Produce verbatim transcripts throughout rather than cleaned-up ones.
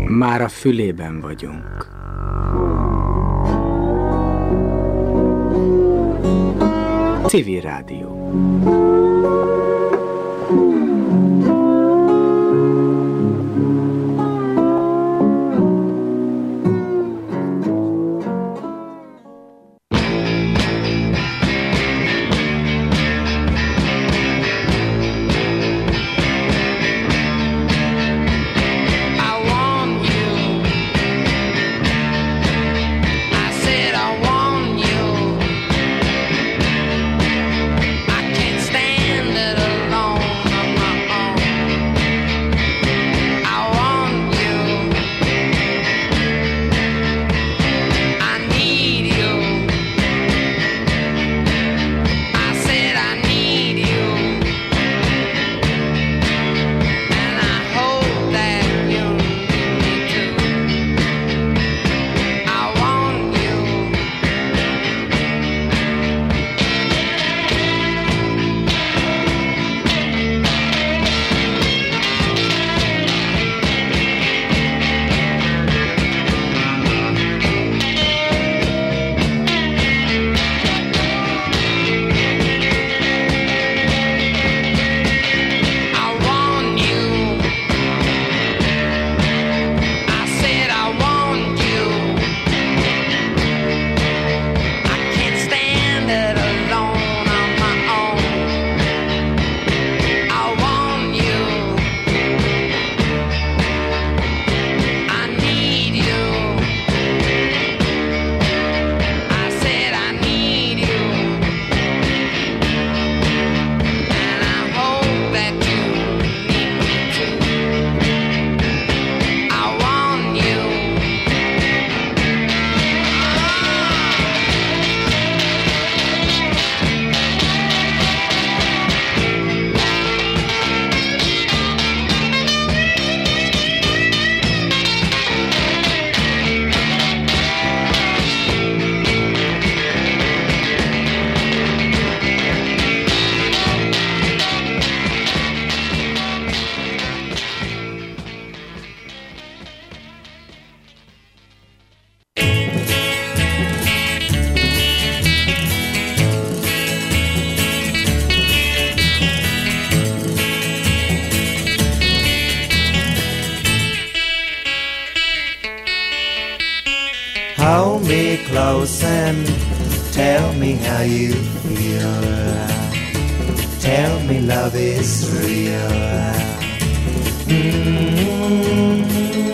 Már a fülében vagyunk. Civil Rádió. Hold me close and tell me how you feel. Tell me love is real. Mm-hmm.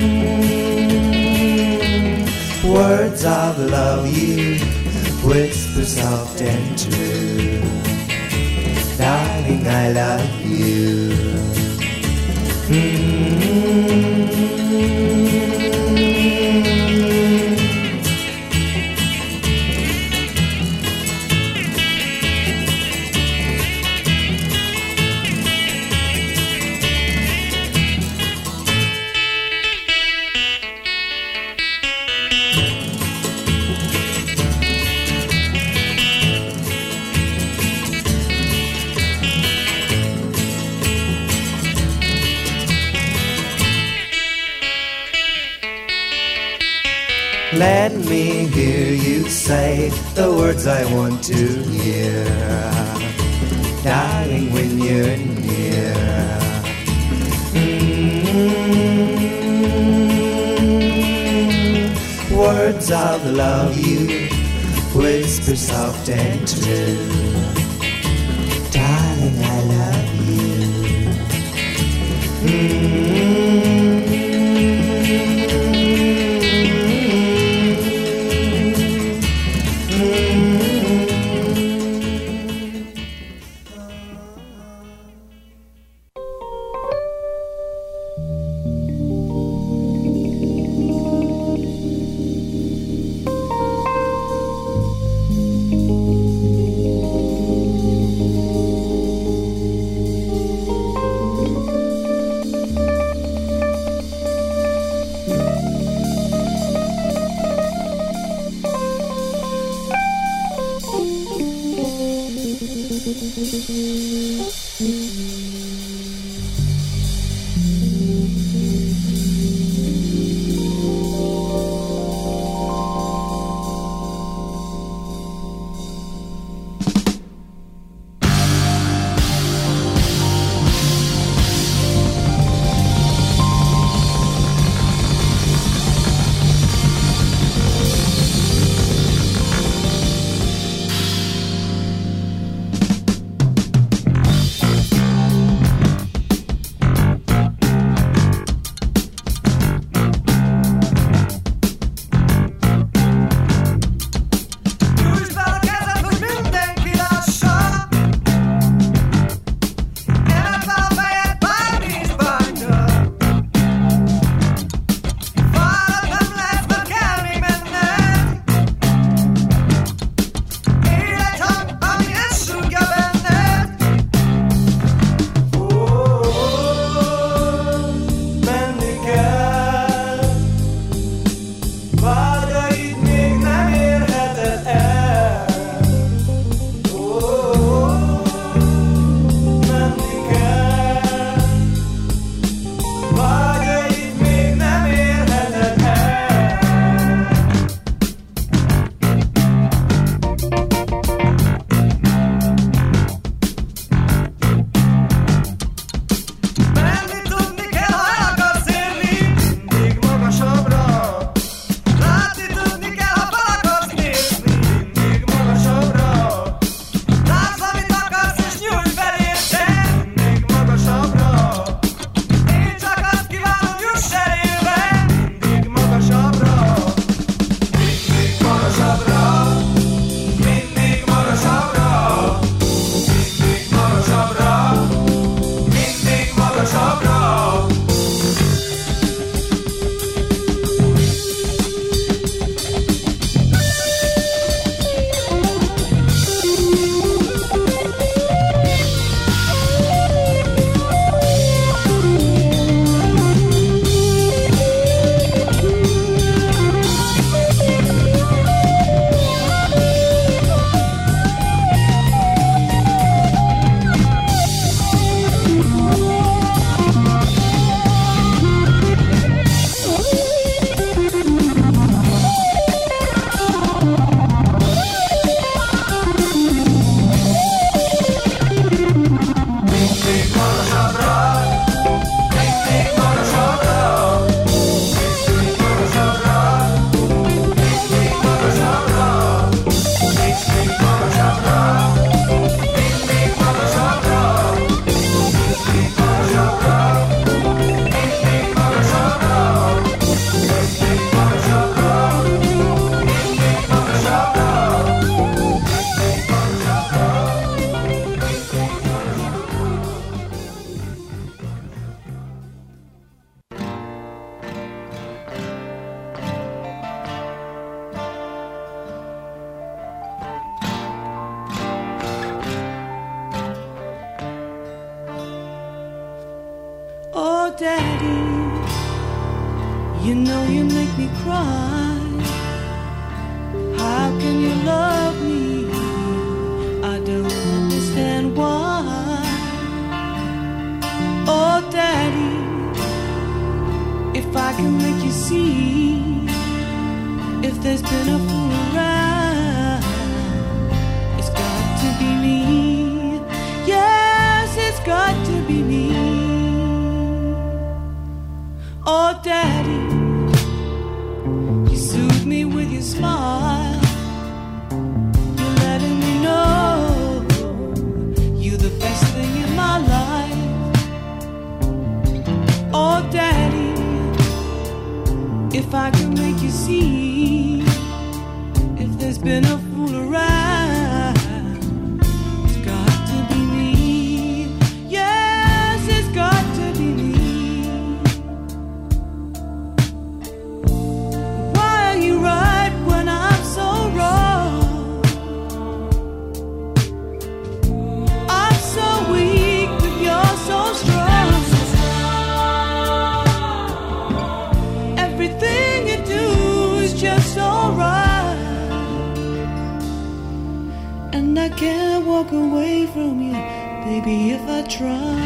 Words of love you whisper soft and true. Darling, I love you. Mm-hmm. Let me hear you say the words I want to hear, darling, when you're near. Mm-hmm. Words of love you whisper soft and true. Darling, I love you. Mm-hmm. You know you make me cry. How can you love me? I don't understand why. Oh, Daddy, if I can make you see, if there's been a fool around, it's got to be me. Yes, it's got to be me. Oh, Daddy, you soothe me with your smile. You're letting me know you're the best thing in my life. Oh, Daddy, if I can make you see, if there's been a fool around, it's got to be me. Yes, it's got to be me. Why are you right when I'm so wrong? I'm so weak, but you're so strong. Everything you do is just so right, and I can't walk away from you, baby, if I try.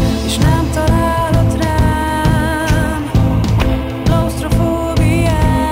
És nem találod rám klausztrofóbiát.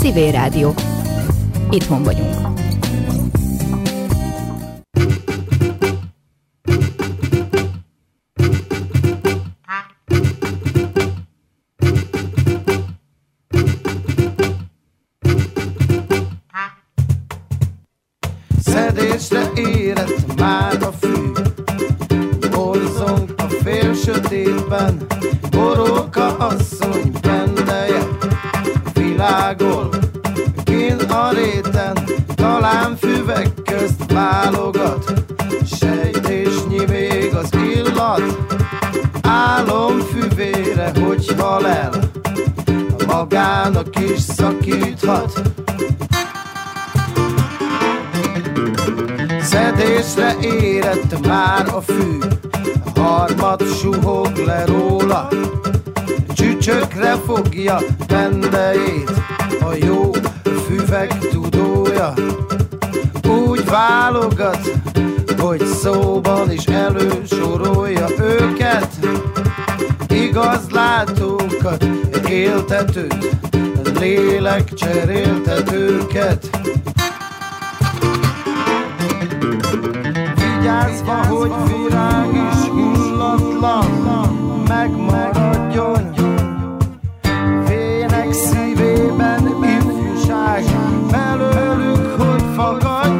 Civil Rádió. Itthon vagyunk. Szedésre érett már a fű, borzong a fél sötétben, Boróka asszony pendeje világol, kén a réten, talán füvek közt válogat, sejtésnyi még az illat, álom füvére, hogy hal el, magának is szakíthat. Szedésre érett már a fű, a harmad suhog le róla, csücsökre fogja pendejét a jó füvek tudója. Úgy válogat, hogy szóban is elősorolja őket, igaz látókat, éltetőt, lélek cseréltetőket. Vigyázva, hogy virág is hullatlan megmaradjon, vének szívében ifjúság belőlük, hogy fakadjon.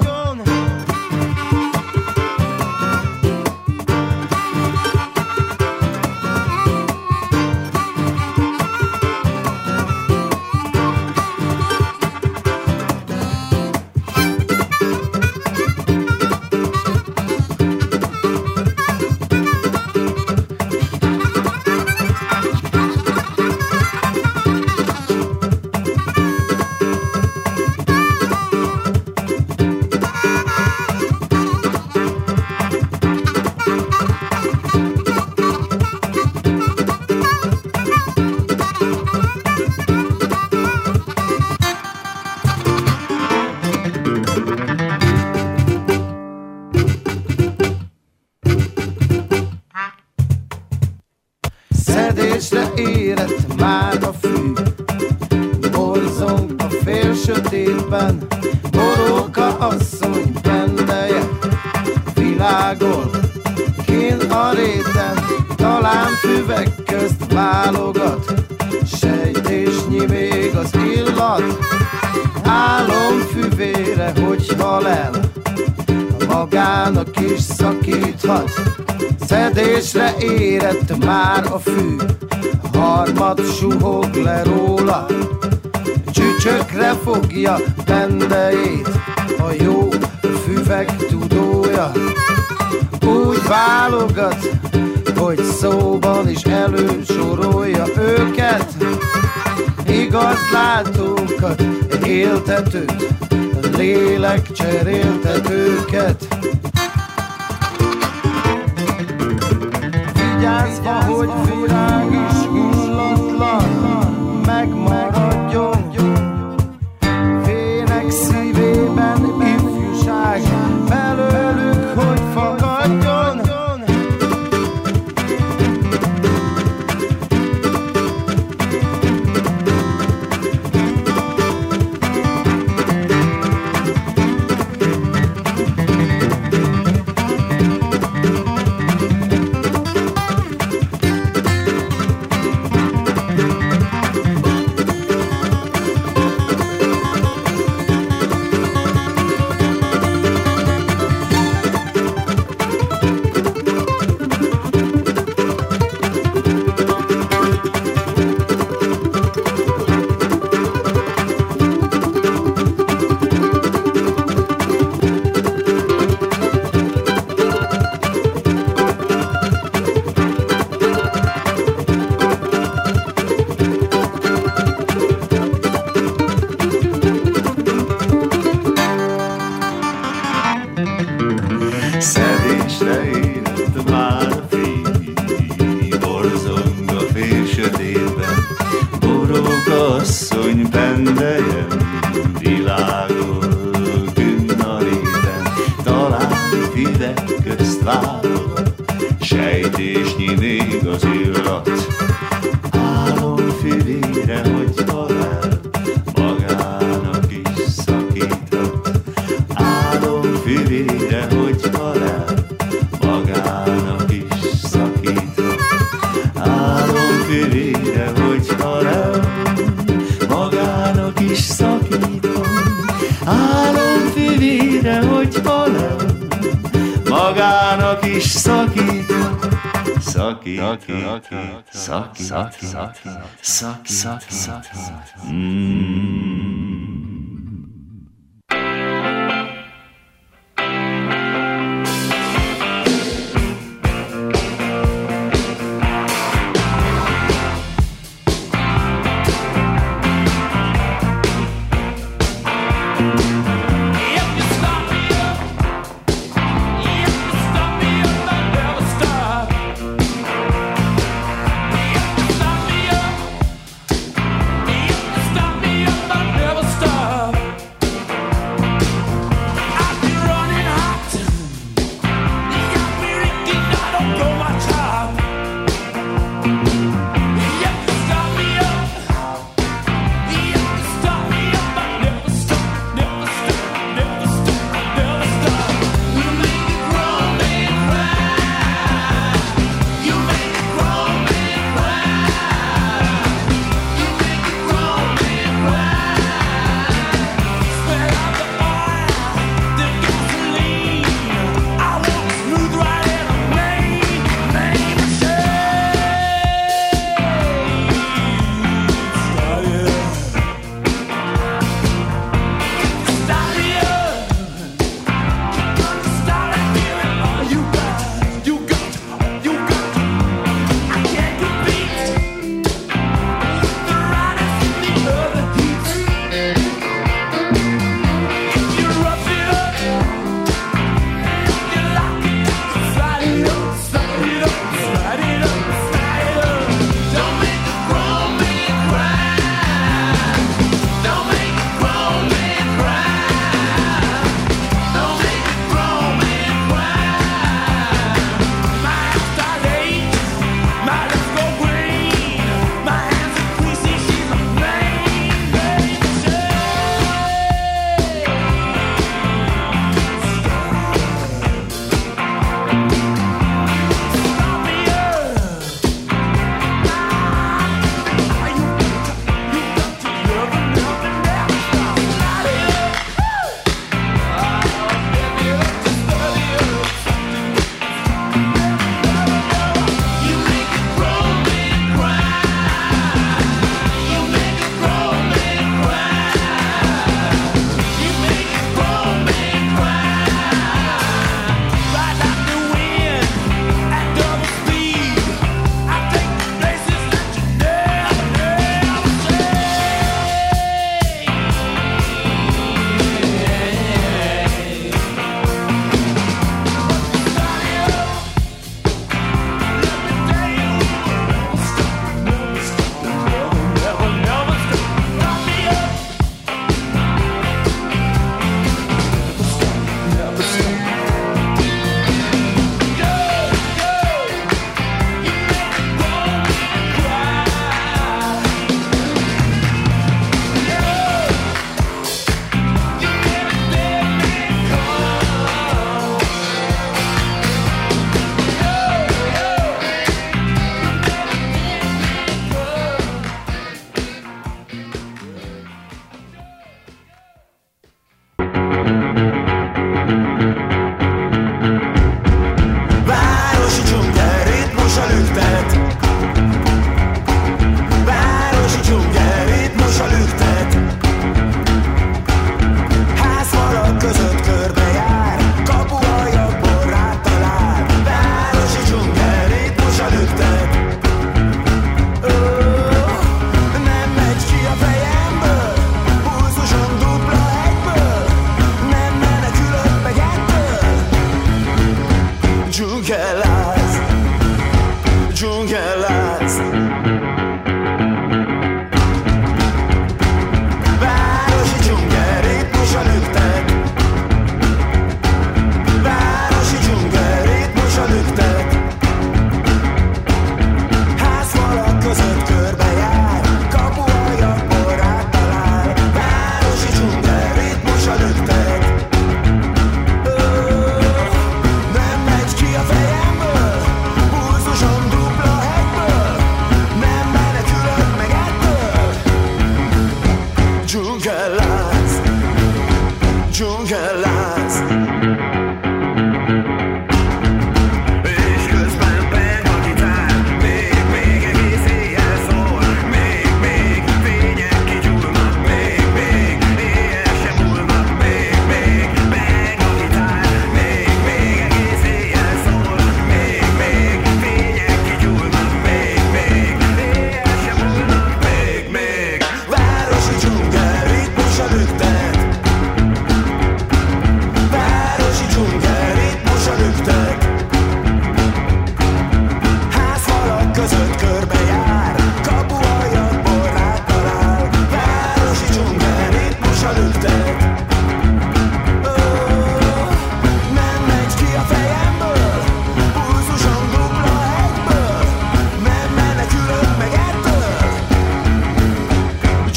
Szedésre érett már a fű, borzong a fél sötétben, Boróka asszony pendeje világol, kén a réten, talán füvek közt válogat, sejtésnyi még az illat, álom füvére, hogy hal el, magának is szakíthat. Szedésre érett már a fű, a harmad suhog le róla, csücsökre fogja pendejét a jó füvek tudója. Úgy válogat, hogy szóban is elősorolja őket, igaz látókat, éltetőt, lélek cseréltetőket. Vigyázva, hogy virág is hullatlan megmaradjon, vének szívében ifjúság belőlük, hogy fakadjon. Sejtésnyi még az illat, álom fülére, hogy halál, és szakítja, szakítja, szakítja, szakítja, szakítja, szakítja. Stop me up.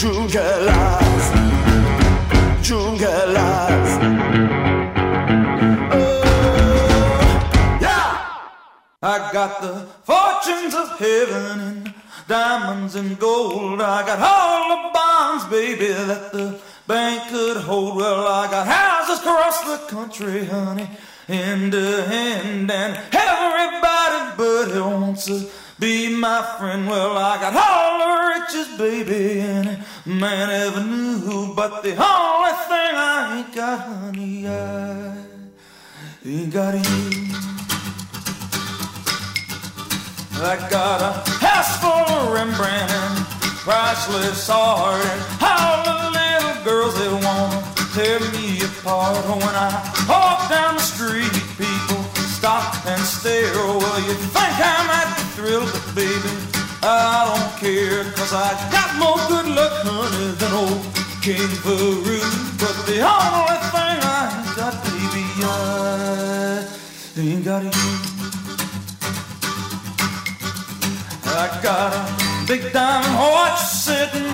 June lies, June lies. Oh, yeah! I got the fortunes of heaven and diamonds and gold. I got all the bonds, baby, that the bank could hold. Well, I got houses across the country, honey, hand to hand, and everybody but who wants to be my friend. Well, I got all the riches, baby, any man ever knew, but the only thing I ain't got, honey, I ain't got you. I got a house full of Rembrandt and priceless art, and all the little girls that wanna tear me apart. When I walk down the street, people stop and stare. Well, you think I might be thrilled, but baby, I don't care, 'cause I got more good luck, honey, than old King Farouk. But the only thing I ain't got, baby, I ain't got you. I got a big diamond watch sitting